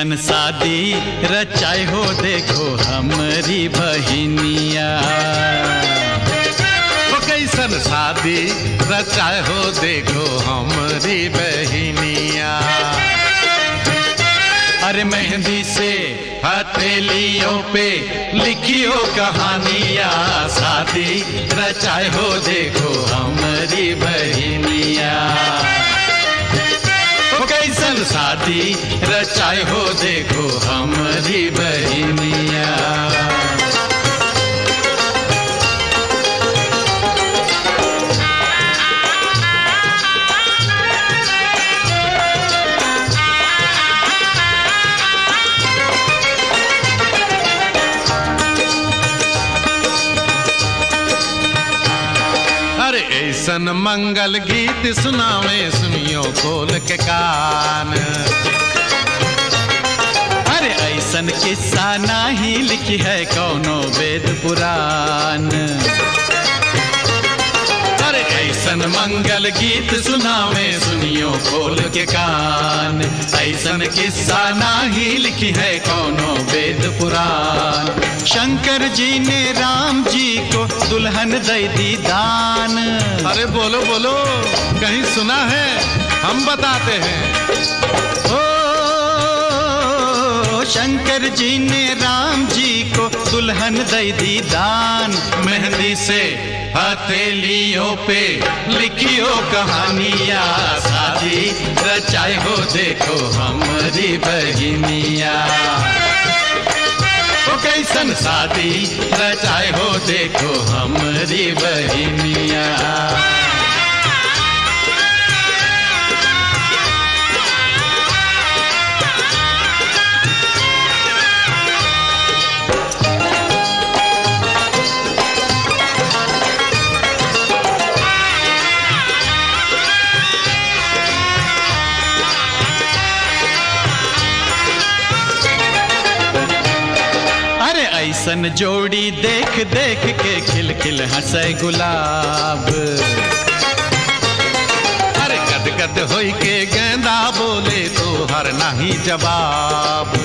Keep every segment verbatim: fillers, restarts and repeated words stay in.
कैसन शादी रचाए हो देखो हमरी बहिनिया। वो कैसन शादी रचाए हो देखो हमरी बहिनिया। अरे मेहंदी से हथेलियों पे लिखियो कहानियाँ, शादी रचाए हो देखो हमरी बहिनिया। कैसन शादी रचाए हो देखो हमरी बहिनिया। अरे ऐसन मंगल गीत सुनावे सुनियो खोल के कान। अरे ऐसन किस्सा नाही लिखी है कौनो वेद पुराण। अरे ऐसन मंगल गीत सुनावे सुनियो खोल के कान। ऐसन किस्सा नाही लिखी है कौनो वेद पुराण। शंकर जी ने राम जी को दुल्हन दई दी दान। अरे बोलो बोलो, कहीं सुना है? हम बताते हैं। ओ शंकर जी ने राम जी को दुल्हन दई दी दान। मेहंदी से हथेलियों पे लिखियो कहानियाँ, शादी रचाए हो देखो हमरी बहिनिया। ओ कैसन शादी रचाए हो देखो हमरी बहिनिया। ऐसन जोड़ी देख देख के खिल खिल हंसे गुलाब। अरे गद गद होई के गेंदा बोले तो हर नहीं जवाब।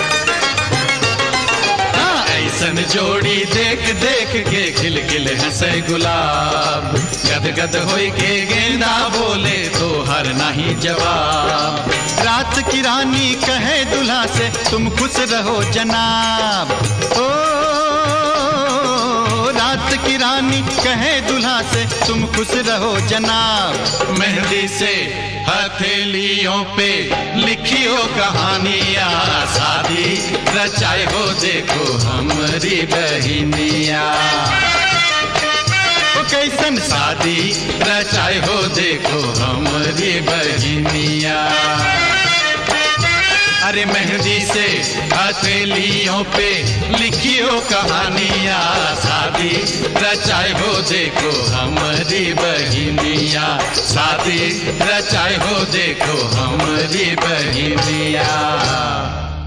हाँ ऐसन जोड़ी देख देख के खिल खिल हंसे गुलाब। गद गद होई के गेंदा बोले तो हर नहीं जवाब। रात की रानी कहे दुल्हा से तुम खुश रहो जनाब। ओ रात की रानी कहे दुल्हा से तुम खुश रहो जनाब। मेहंदी से हथेलियों पे लिखियो कहानियाँ, शादी रचाए हो देखो हमरी बहिनिया। ओ कैसन शादी रचाए हो देखो हमरी बहिनिया। अरे मेहंदी से हथेलियों पे लिखियो कहानियाँ, शादी रचाए हो देखो हमरी बहिनिया। शादी रचाए हो देखो हमरी बहिनिया।